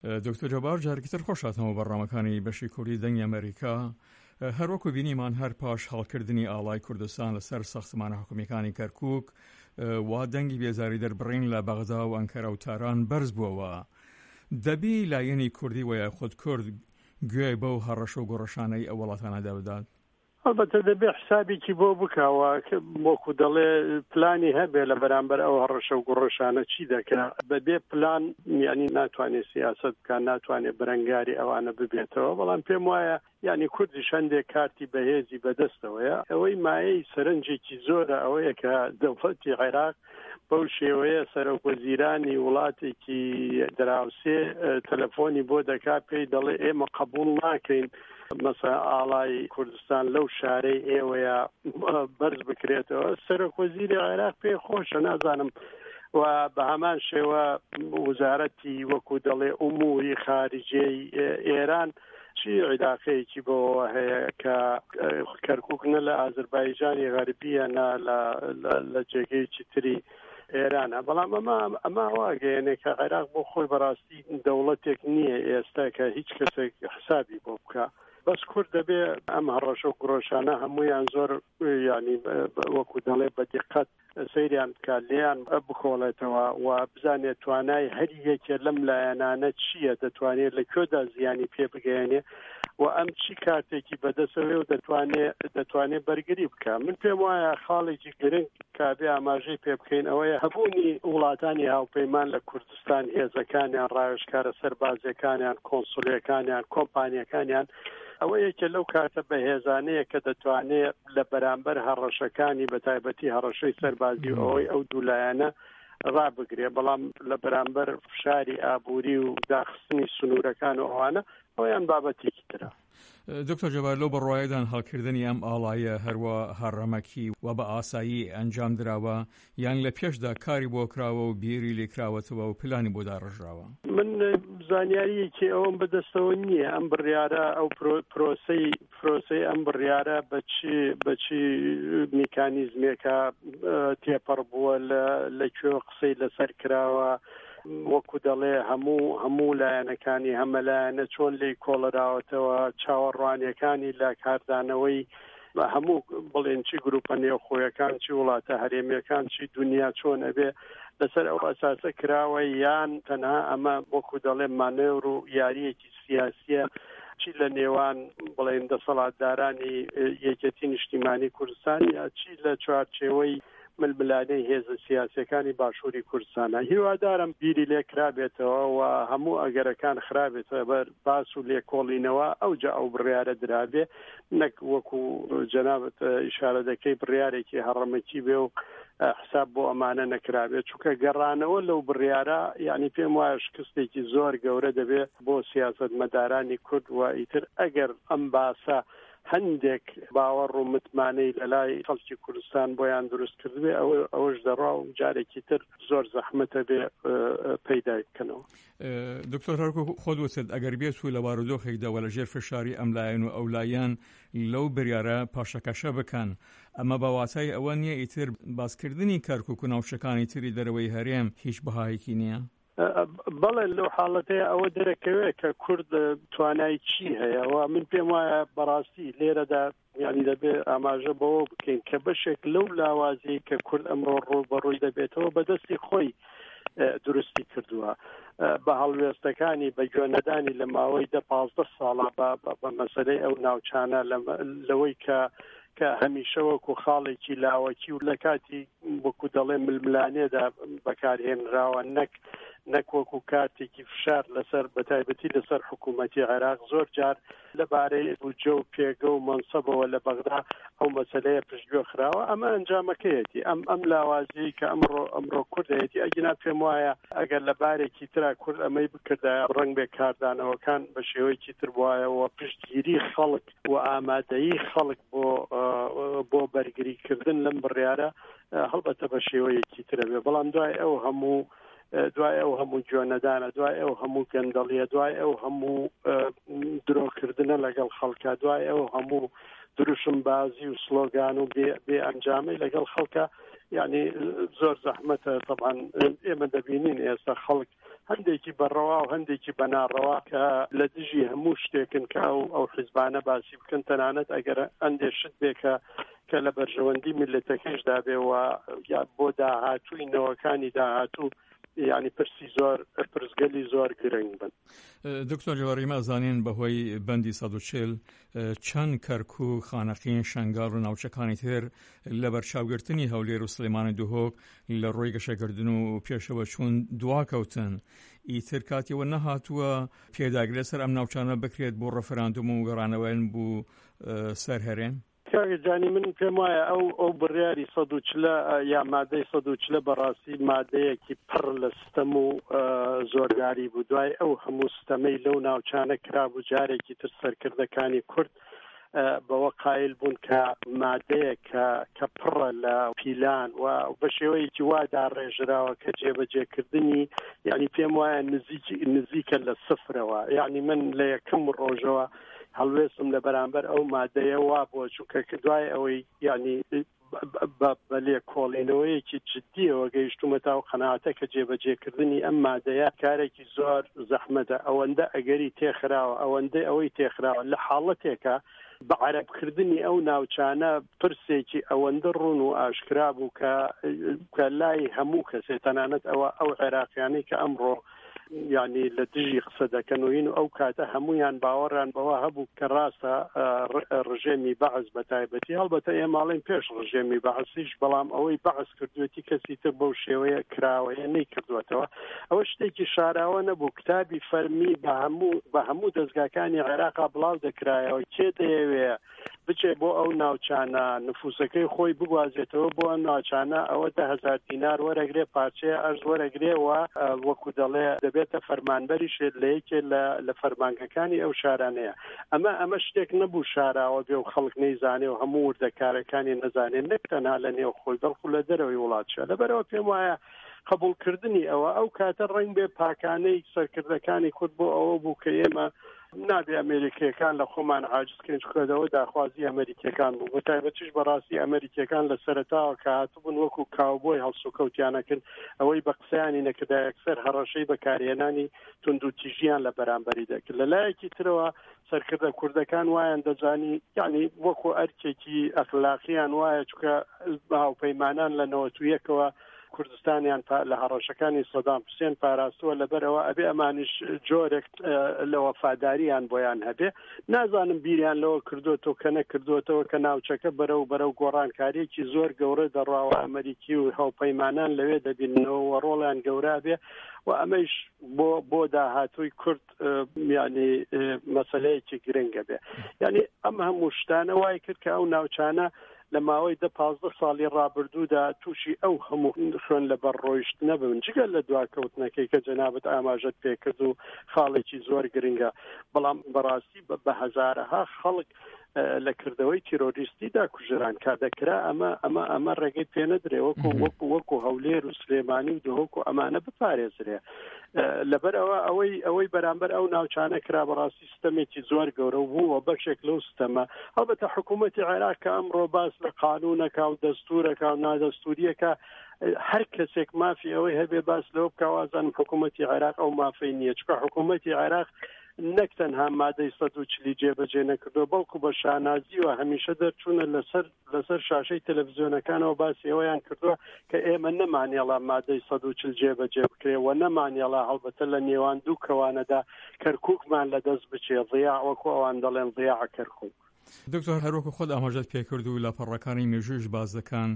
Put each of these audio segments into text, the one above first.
دکتۆر جەبار جارێکتر خۆشاتەوە بەڕامەکانی بەشی کوردی دەنگی ئەمریکا هەروەکو بینیمان هەر پاش هەڵکردنی ئاڵای کوردستان لەسەر ساختمانە حکوومیەکانی کەرکووک وا دەنگی بێزاری دەربڕین لە بەغدا و ئەنکەرە و تاران بەرز بووەوە. دەبی لایەنی کوردی و یاخود کورد گوێی بەو هەڕەشە و گۆڕەشانەی ئەو وڵاتانەدا بدات؟ البته دەبێ حسابێکی بۆ بکەوە وەکو دەڵێ پلانی هەبێ لە بەرامبەر ئەو هەڕەشە و گۆڕەشانە چی دەکرا بەبێ پلان یعنی ناتوانێت سیاست بکات، ناتوانێت بەرەنگاری ئەوانە ببێتەوە. بەڵام پێم وایە یعنی کوردیش هەندێک کارتی بەهێزی بەدەستەوەیە. ئەوەی مایەی سەرنجێکی زۆرە ئەوەیە کە دەوڵەتی عێراق بەو شێوەیە سەرۆکوەزیرانی وڵاتێکی دراوسێ تەلەفۆنی بۆ دەکات پێی دەڵێ ئێمە قبول ناکەین مەسا ئاڵای کوردستان لەو شارەی ئێوەیە بەرز بکرێتەوە. سەرۆکوەزیری عێراق پێی خۆشە، نازانم و بە هەمان شێوە وزارەتی وەکو دەڵێ ئوموری خارجەی ئێران چی عیلاقەیەکی بۆ هەیە کە کەرکووک نە لە ئازەربایجانی غەربیە نە لە جێگەیەکی تری ئێرانە. بەڵام ئەمە واگەیەنێ کە عێراق بۆ خۆی بەڕاستی دەوڵەتێک نییە ئێستا کە هیچ کەسێک حسابی بۆ بکە. بەس کورد دەبێ ئەم هەڕەشە و گڕۆشانە هەمویان زۆر ینی وەکو دەڵێ بە دقت سەیریان بکات، لێیان بخۆڵێتەوە و بزانێت توانای هەر یەکێ لەم لایەنانە چییە، دەتوانێت لەکوێدا زیانی پێ بگەێنێ و ئەم چی کارتێکی بەدەسەوێ و دەتوانێت بەرگری بکە. من پێم وایە خاڵێکی گرنگ کابێ ئاماژەی پێ بکەین ئەوەیە هەبوونی وڵاتانی هاوپەیمان لە کوردستان هێزەکانیان، ڕایشکارە سەربازیەکانیان، کۆنسوڵیەکانیان، کۆمپانیەکانیان ئەوە یەکێ لەو کاتە بەهێزانەیە کە دەتوانێت لە بەرامبەر هەڕەشەکانی بەتایبەتی هەڕەشەی سەربازی ئەوەی ئەو دوولایەنە ڕابگرێ. بەڵام لە بەرامبەر فشاری ئابووری و داخستنی سنوورەکان و ئەوانە ئەویان بابەتێکی ترە. دکتۆر جەبار لەو بەڕوایەدان هەڵکردنی ئەم ئاڵایە هەروە هەڕەمەکی و بە ئاسایی ئەنجام درراوە یان لە پێشدا کاری بۆ کراوە و بیری لێکراوەتەوە و پلانی بۆ داڕژراوە؟ من زانیاریەکی ئەوم بەدەستەوە نییە ئەم بڕیارە ئەو پرۆسەی ئەم بڕیارە بەچی میکانیزمێکە تێپەڕ بووە لەکوێ قسەی لەسەر کراوە وەکو دەڵێ هەموو لایەنەکانی هەمەلایەنە چۆن لی کۆڵراوەتەوە چاوەڕوانیەکانی لە کاردانەوەی هەموو بڵێن چی گروپە نێوخۆیەکان چی وڵاتە هەرێمیەکان چی دنیا چۆن ئەبێ لەسەر ئەو ئەساسە کراوە یان تەنها ئەمە وەکو دەڵێ مانێور و یاریەکی سیاسیە چی لە نێوان بڵێن دەسەڵاتدارانی یەکێتی نیشتیمانی کوردستان یا چی لە چوارچێوەی ململانەی هێزە سیاسیەکانی باشووری کوردستانە. هیوادارم بیری لێ کرابێتەوە و هەموو ئەگەرەکان خرابێتەوە بەر باس و لێکۆڵینەوە ئەوجا ئەو بڕیارە درابێ نەک وەکو جەنابەت ئیشارە دەکەی بڕیارێکی هەڕەمەکی بێ و حساب بۆ ئەمانە نەکرابێت چونکە گەڕانەوە لەو بڕیارە یعنی پێم وایە شکستێکی زۆر گەورە دەبێت بۆ سیاسەتمەدارانی کورد و ئیتر ئەگەر ئەم باسە هەندێک باوەڕ و متمانەی لەلای خەڵکی کوردستان بۆیان دروست کردبێ ئەوەش دەڕا و جارێکی تر زۆر زەحمەتە بێ پەیدا بکەنەوە. دکتۆر هەرکو خۆت وتت ئەگەر بێت و لە بارودۆخێکداوە لە ژێر فشاری ئەملایەن و ئەولایەن لەو بریارە پاشەکەشە بکەن ئەمە بەواتای ئەوە نییە ئیتر باسکردنی کەرکووک و ناوچەکانی تری دەرەوەی هەرێم هیچ بەهایەکی نییە؟ بەڵێ لەو حاڵەتەیە ئەوە دەرەکەوێت کە کورد توانای چی هەیە و من پێم وایە بەڕاستی لێرەدا یعنی دەبێت ئاماژە بەوە بکەین کە بەشێک لەو لاوازەی کە کورد ئەمڕۆ ڕووبەڕووی دەبێتەوە بەدەستی خۆی دروستی کردووە بە هەڵوێستەکانی بە گوێنەدانی لە ماوەی 10-15 ساڵە بە مەسەلەی ئەو ناوچانە لەوەی کە هەمیشە وەکو خاڵێکی لاوەکی و لە کاتی وەکو دەڵێ ململانێدا بەکارهێنراوە نەک وەکو کاتێکی فشار لەسەر بەتایبەتی لەسەر حکوومەتی عێراق زۆر جار لەبارەی بودجە و پێگە و مەنسەبەوە لە بەغدا ئەو مەسەلەیە پشتگوێ خراوە. ئەمە ئەنجامەکەیەتی ئەم لاوازەیە کە ئەمڕۆ کوردەیەتی ئەگینا پێم وایە ئەگەر لە بارێکی ترا کورد ئەمەی بکردایە ڕەنگ بێ کاردانەوەکان بە شێوەیەکی تر وایەوە پشتگیری خەڵک و ئامادەیی خەڵک بۆ بەرگریکردن لەم بڕیارە هەڵبەتە بە شێوەیەکی ترە بێ. بەڵام دوای ئەو هەموو جوێنەدانە دوای ئەو هەموو گەندەڵیە دوای ئەو هەموو درۆکردنە لەگەڵ خەڵکە دوای ئەو هەموو دروشم بازی و سلۆگان و بێ ئەنجامی لەگەڵ خەڵکە یعنی زۆر زەحمەتە. طبعا ئێمە دەبینین ئێستا خەڵک هەندێکی بەڕەوا و هەندێکی بەناڕەوا کە لە دژی هەموو شتێکن کە ئەو حیزبانە باسی بکەن تەنانەت ئەگەر ئەندێشت بێکە کە لە بەرژەوەندی میلەتەکەشدا بێەوە یا بۆ داهاتووی نەوەکانی داهاتوو یعنی پرسی زۆر پرسگەلی زۆر گرنگ بن. دکتۆر جوهری زانین بەهۆی بەندی 140 چەند کەرکووک خانەقین شەنگاڵ و ناوچەکانی تر لە بەرچاوگرتنی هەولێر و سلێمانی دووهۆک لە ڕۆی گەشەکردن و پێشەوە چوون دواکەوتن. ئیتر کاتیەوە نەهاتووە پێداگرێت سەر ئەم ناوچانە بکرێت بۆ ڕەفەراندوم و گەڕانەوەیان بوو سەر هەرێم؟ کاگەجانی من پێم وایە ئەو بڕیاری 140 یا مادەی 140 بەڕاستی مادەیەکی پڕ لە ستەم و زۆرگاری بوو. دوای ئەو هەموو ستەمەی لەو ناوچانە کرابوو جارێکی تر سەرکردەکانی کورد بەوە قایل بوون کە مادەیە کە پڕە لە پیلان و بە شێوەیەکی وادا ڕێژراوە کە جێبەجێکردنی یعنی پێم وایە نزیکە لە سفرەوە. یعنی من لە یەکەم ڕۆژەوە هەڵوێستم لە بەرامبەر ئەو مادەیە وا بۆ چووکە دوای ئەوەی یعنی بە لێ کۆڵینەوەیەکی جددیەوە گەیشتومە تا و قەناعەتە کە جێبەجێکردنی ئەم مادەیە کارێکی زۆر زەحمەتە. ئەوەندە ئەگەری تێخراوە ئەوەندەی ئەوەی تێخراوە لە حاڵەتێکە بە عەرەبکردنی ئەو ناوچانە پرسێکی ئەوەندە ڕوون و ئاشکرا بوو کە لای هەموو کەسێ تەنانەت ئەو عێراقیانەی کە ئەمڕۆ یعنی لە دژی قسە دەکەنەوەین و ئەو کاتە هەمویان باوەڕیان بەوە هەبوو کە ڕاستە ڕژێمی بەعز بە تایبەتی هەڵبەتە ئێماڵین پێش ڕژێمی بەعزیش بەڵام ئەوەی بەعز کردوێتی کەسی تر بەو شێوەیە کراوەیە نەیکردوێتەوە. ئەوە شتێکی شاراوە نەبوو. کتابی فەرمی بە هەموو دەستگاکانی عێراقا بڵاو دەکرایەوە کێ دەیەوێ بچێ بۆ ئەو ناوچانە نفوسەکەی خۆی بگوازێتەوە بۆ ئەم ناوچانە ئەوە 10,000 دینار وەرەگرێ پارچەیە ئەرز وەرەگرێەوە وەکو دەڵێ دەبێتە فەرمانبەری شێت لە یەکێ لە فەرمانگەکانی ئەو شارانەیە. ئەمە شتێک نەبوو شاراوە بێ و خەڵک نەیزانێ و هەموو وردەکارەکانی نەزانێن نەک تەنها لە نێو خۆی بەڵکو لە دەرەوەی وڵاتشە. لەبەرەوە پێم وایە قبولکردنی ئەو کاتە ڕەنگ بێ پاکانەی سەرکردەکانی کورد بۆ ئەوە بوو کە ئێمە نابێ ئەمریکیەکان لە خۆمان عاجزکەین چکەدەوە داخوازی ئەمریکیەکان بوو. بە تایبەتیش بەڕاستی ئەمریکیەکان لە سەرەتاوە کە هاتوبوون وەکو کاوبۆی هەڵسوکەوتیانەکرد ئەوەی بە قسەیانی نەکردا یەکسەر هەڕەشەی بەکارهێنانی تونند و تیژیان لە بەرامبەری دەکرد. لە لایەکی ترەوە سەرکردە کوردەکان وایان دەزانی یعنی وەکو ئەرکێکی ئەخلاقیان وایە چکە هاوپەیمانان لە 91ەوە کوردستانیان لە هەڕەشەکانی سەدام حوسێن پاراستووە لەبەرەوە ئەبێ ئەمانیش جۆرێک لە وەفاداریان بۆیان هەبێ. نازانم بیریان لەوە کردوێتەوە کە نەکردوێتەوە کە ناوچەکە بەرەو گۆڕانکاریەکی زۆر گەورە دەڕاوە ئەمریکی و هاوپەیمانان لەوێ دەبینەوە ڕۆڵیان گەورە بێ و ئەمەش بۆ داهاتووی کورد یعنی مەسەلەیەکی گرنگە بێ. یعنی ئەم هەموو شتانە وای کرد کە ئەو ناوچانە لە ماوەی 15 ساڵی ڕابردوودا تووشی ئەو هەموو خوێن لە بەر ڕۆیشت نەبن جگەل لە دواکەوتنەکەی کە جەنابەت ئاماژەت پێکرد و خاڵێکی زۆر گرنگە. بەڵام بەڕاستی بە هەزارەها خەڵک لە کردەوەی تیرۆریستیدا کوژران کادەکرا ئەمە ڕێگەی پێ نەدرێ وەکو هەولێر و سلێمانی و دهۆک و ئەمانە بپارێزرێ. لەبەرەوە ئەوەی بەرامبەر ئەو ناوچانە کرا بەڕاستی ستەمێکی زۆر گەورە بووە بەشێک لەو ستەمە. هەڵبەتە حکوومەتی عێراق کە ئەمڕۆ باس لە قانونەکە و دەستورەکە و نادەستوریەکە هەر کەسێک مافی ئەوەی هەبێ باس لەوە بکوازان حکوومەتی عێراق ئەو مافەی نییە چکە حکوومەتی عێراق نەک تەنها مادەی 140 جێبەجێ نەکردو بەڵکو بە شانازی و هەمیشە دەرچوونە لەسەر شاشەی تەلەڤیزیۆنەکانەوە باسی ئەوەیان کردووە کە ئێمە نەمانێڵا مادەی 140 جێبەجێ بکرێەوە نەمانێڵا هەڵبەتە لە نێوان دوو کەوانەدا کەرکووکمان لەدەست بچێ ضیاع وەکو ئەوان دەڵێن ضیاع کەرکووک. دکتۆر هەروەکو خۆت ئاماژەت پێکرد و لە پەڕەکانی مێژوش باز دەکەن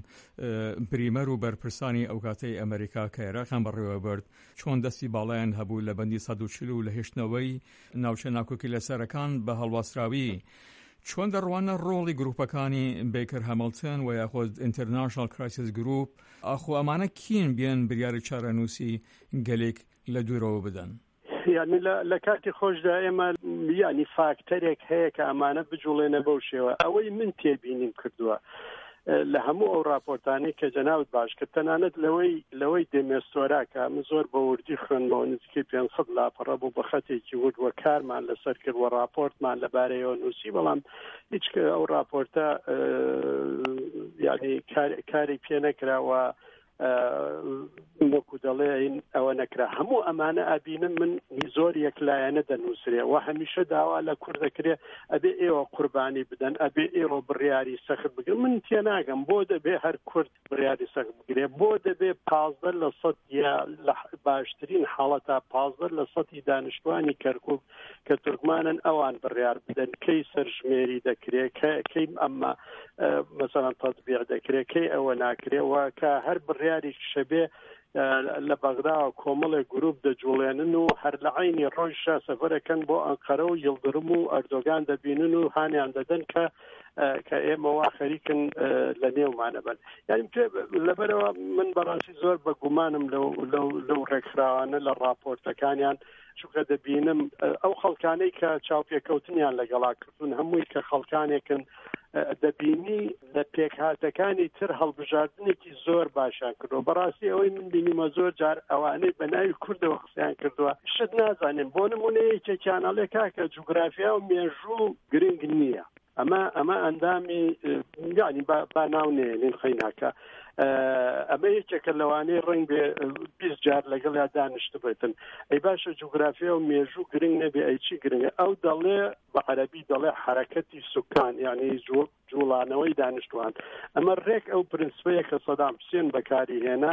بریمەر و بەرپرسانی ئەو کاتەی ئەمریکا کە عێراقیان بەڕێوە برد چۆن دەستی باڵایان هەبوو لە بەندی 140 و لە هێشتنەوەی ناوچە ناکۆکی لەسەرەکان بە هەڵواسراوی. چۆن دەڕوانە ڕۆڵی گروپەکانی بیکر هەمڵتن و یاخود ئینتەرناشنال کرایسیس گروپ ئاخۆ ئەمانە کین بیان بریاری چارەنووسی گەلێک لە دوورەوە بدەن؟ یعنی لە کاتی خۆشدا ئێمە یعنی فاکتەرێک هەیە کە ئەمانە بجوڵێنە بەو شێوە. ئەوەی من تێبینیم کردووە لە هەموو ئەو راپۆرتانی کە جەناوت باش کرد تەنانەت لەوەی دێمێستۆرا کە ئەمە زۆر بە وردی خوێندنەوە نزیکەی 500 لاپەڕە بوو بە خەتێکی ورد وە کارمان لەسەر کرد و راپۆرتمان لەبارەیەوە نووسی بەڵام هیچ ئەو راپۆرتە یعنی کاری پێ نەکراوە وەکو دەڵێ ئەوە نەکرا هەموو ئەمانە ئابینن من زۆر یەکلایەنە دەنووسرێ و هەمیشە داوا لە کورد دەکرێ ئەبێ ئێوە قوربانی بدەن ئەبێ ئێوە بڕیاری سەخت بگرن من تێناگەم بۆ دەبێ هەر کورد بڕیاری سەخت بگرێ بۆ دەبێ 15% یا باشترین حاڵەتا 15% دانیشتوانی کەرکووک کە تورکمانن ئەوان بڕیار بدەن کەی سەرژمێری دەکرێت کەی ئەمما مثلا تطبیق دەکرێت کەی ئەوە ناکرێ و کە هەر بڕیاری شەبێ لە بەغدا و کۆمەڵێک گروپ دەجوڵێنن و هەر لە عینی ڕۆژشا سەفەرەکەن بۆ ئەنقەرە و یڵدرم و ئەردۆگان دەبینن و هانیان دەدەن کە ئێمە وا خەریکن لە نێومانە بن یعنی لەبەرەوە من بەڕاستی زۆر بە گومانم لەو ڕێکخراوانە لە راپۆرتەکانیان چونکە دەبینم ئەو خەڵکانەی کە چاوپێکەوتنیان لەگەڵا کردون هەمووی کە خەڵکانێکن دەبینی لە پێکهاتەکانی تر هەڵبژاردنێکی زۆر باشیان کردو بەڕاستی ئەوەی من بینیمە زۆر جار ئەوانەی بە ناوی کوردەوە قسەیان کردووە شت نازانێن بۆ نمونەیەکێکیانەڵێ کاکە جوگرافیا و مێژوو گرنگ نییە ئەمە ئەندامی یعنی با ناونێنین خەیناکە ئەمە یەکێکە لەوانەیە ڕنگ بێ 20 جار لەگەڵ یا دانیشت بێتن ئەی باشە جوگرافیا و مێژوو گرنگ نەبێ ئەی چی گرنگە ئەو دەڵێ بە عەرەبی دەڵێ حرەکەتی سوکان یعنی جوڵانەوەی دانیشتوان ئەمە ڕێک ئەو پرنسپەیە کە سەدام حوسێن بەکاری هێنا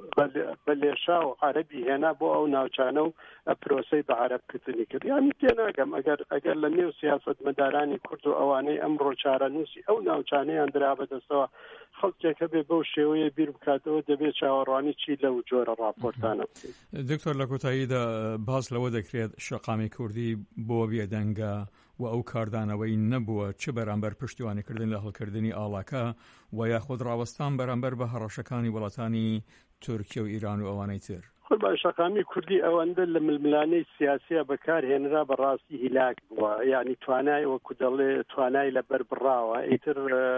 بە لێشا و عەرەبی هێنا بۆ ئەو ناوچانە و پرۆسەی بە عەرەبکردنی کرد یانی تێناگەم ئەگەر لە نێو سیاسەتمەدارانی کورد و ئەوانەی ئەمڕۆ چارەنووسی ئەو ناوچانەیان درا بەدەستەوە خەڵکێکە بێ بەو شێوەیە بیر بکاتەوە دەبێت چاوەڕوانی چی لەو جۆرە راپۆرتانە دکتۆر لە کۆتاییدا باس لەوە دەکرێت شەقامی کوردی بۆ بێدەنگە و ئەو کاردانەوەی نەبووە چ بەرامبەر پشتیوانیکردن لە هەڵکردنی ئاڵاکە و یاخود ڕاوەستان بەرامبەر بە هەڕەشەکانی وڵاتانی تورکیە و ئیران و ئەوانەی تر شەقامی کوردی ئەوەندە لە ململانەی سیاسیە بەکارهێنرا بەڕاستی هیلاک بووە یعنی توانای وەکو دەڵێ توانای لەبەر بڕاوە ئیتر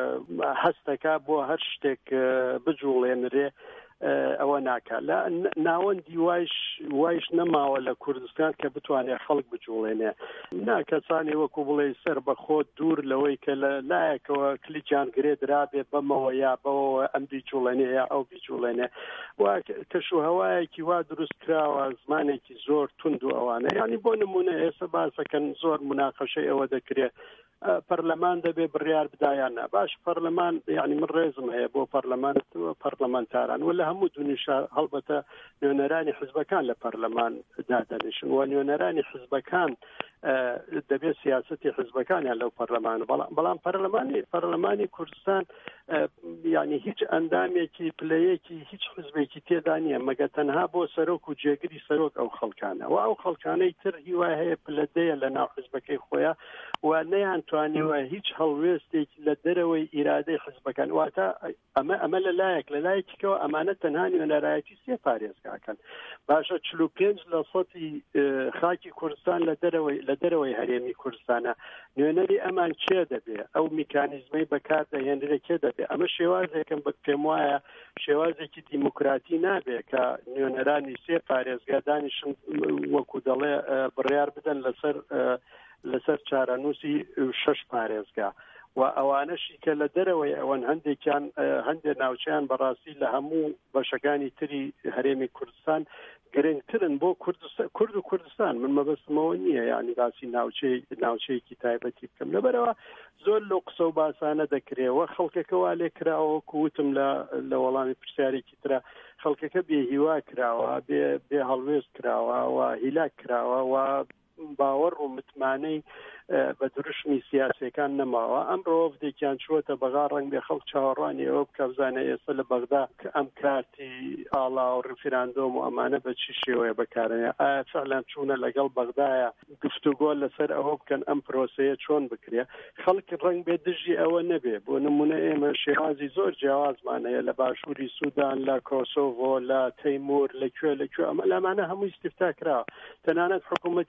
هەستەکە بۆ هەر شتێک بجوڵێنرێ ئەوە ناکە لە ناوەندی وایش نەماوە لە کوردستان کە بتوانێت خەڵک بجوڵێنێ کەسانی وەکو بڵێ سەر بەخۆ دوور لەوەی کە لە لایەکەوە کلیجیان گرێدرابێ بەمەوە یا بەوە ئەم بیجوڵێنێ یا ئەو بیجوڵێنێ وا کەشوهەوایەکی وا دروست کراوە زمانێکی زۆر تند و ئەوانە ینی بۆ نمونە ئێستا باسەکەن زۆر مناقەشەی ئەوە دەکرێت پەرلەمان دەبێ بڕیار بدایانە باش پەرلەمان یعنی من ڕێزم هەیە بۆ پەرلەمانتاران و لە هەموو دونیشە هەڵبەتە نوێنەرانی حزبەکان لە پەرلەمان دادەنیشن و نوێنەرانی حزبەکان دەبێت سیاسەتی حزبەکانیان لەو پەرلەمان بەڵام پەرلەمانی کوردستان یعنی هیچ ئەندامێکی پلەیەکی هیچ حزبێکی تێدا نییە مەگە تەنها بۆ سەرۆک و جێگری سەرۆک ئەو خەڵکانە و ئەو خەڵکانەی تر هیوای هەیە پلەدەیە لە ناو حزبەکەی خۆیان و نەیانتوانیوە هیچ هەڵوێستێکی لە دەرەوەی ئیرادەی حزبەکان واتە ئەمە لەلایەکەوە ئەمانە تەنها نوێنەرایەتی سێ پارێزگاکەن باشە 45% خاکی کوردستان لە دەرەوەی هەرێمی کوردستانە نوێنەری ئەمان کێ دەبێ ئەو میکانیزمەی بەکار دەهێنرێ کێ دەبێ ئەمە شێوازێکم پێم وایە شێوازێکی دیموکراتی نابێ کە نوێنەرانی سێ پارێزگا دانیشن وەکو دەڵێ بڕیار بدەن لەسەر چارەنووسی 6 پارێزگا و ئەوانەشی کە لە دەرەوەی ئەوەن هەندێک ناوچیان بەڕاستی لە هەموو بەشەکانی تری هەرێمی کوردستان گرنگترن بۆ کورد و کوردستان من مەبەستمەوە نییە یعنی باسی ناوچەیەکی تایبەتی بکەم لەبەرەوە زۆر لەو قسە و باسانە دەکرێەوە خەڵکەکەوا لێ کراوە کووتم لە وەڵامی پرسیارێکی ترە خەڵکەکە بێهیوا کراوە بێ هەڵوێست کراوە و هیلاک کراوە و باوەڕ و متمانەی بە دروشمی سیاسەکان نەماوە ئەمڕۆ وەفدێکیان چووەتە بەغا ڕەنگ بێ خەڵک چاوەڕوانی ئەوە بکە بزانە ئێستا لە بەغدا ئەم کارتی ئاڵا و ڕفراندۆم و ئەمانە بە چی شێوەیە بەکارەنێ ئایا فعلان چوونە لەگەڵ بەغدایە گفتوگۆ لەسەر ئەوە بکەن ئەم پرۆسەیە چۆن بکرێ خەڵک ڕەنگ بێ دژی ئەوە نەبێ بۆ نمونە ئێمە شێوازی زۆر جیاوازمان هەیە لە باشووری سوودان لە کۆسۆڤۆ لە تەیمور لەکوێ ئەمە لەمانە هەمووی استیفتا کراوە تەنانەت حکوومەتی هەرێمی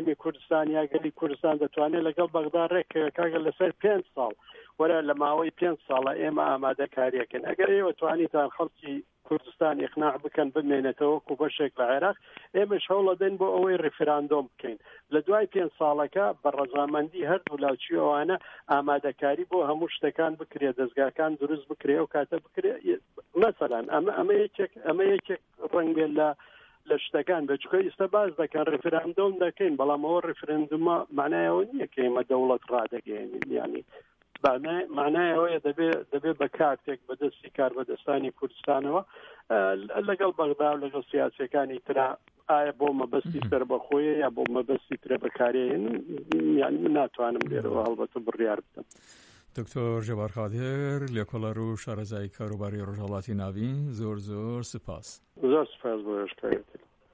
هەرێمی کوردستان یاگەلی کوردستان دەتوانێت لەگەڵ بەغدا ڕێکەکە لەسەر 5 ساڵ وەرە لە ماوەی 5 ساڵە ئێمە ئامادەکاریەکەن ئەگەر ئێوە توانیتان خەڵکی کوردستان ئیقناع بکەن بمێنێتەوە و بەشێک لە عێراق ئێمەش هەوڵ دەدەین بۆ ئەوەی ڕیفراندۆم بکەین لە دوای 5 ساڵەکە بە ڕەزامەندی هەردوو لاوچی ئەوانە ئامادەکاری بۆ هەموو شتەکان بکرێت دەستگاکان دروست بکرێ و کاتە بکرێت مەسەلەن ئەمە یەکێک ڕەنگ بێت لە شتەکان بچکە ئێستا باز دەکەن ڕیفراندۆم دەکەین بەڵام ئەوە ڕیفرەندومە معنایەوە نییە کە ئێمە دەوڵەت ڕادەگەێنین یانی معنای ئەوەیە دەبێت بە کارتێک بەدەستی کار بەدەستانی کوردستانەوە لەگەڵ بەغدا و لەگەڵ سیاسەکانی ترا ئایا بۆ مەبەستی سەربەخۆیە یا بۆ مەبەستی ترە بەکارێن یانی من ناتوانم لێرەوە هەڵبەتە بڕیار بدەم. دکتۆر ژەبار خادر لێکۆڵەر و شارەزای کاروباری ڕۆژهەڵاتی ناوین زۆر سپاس. زۆر سپاس بۆ هێشتاوێتی.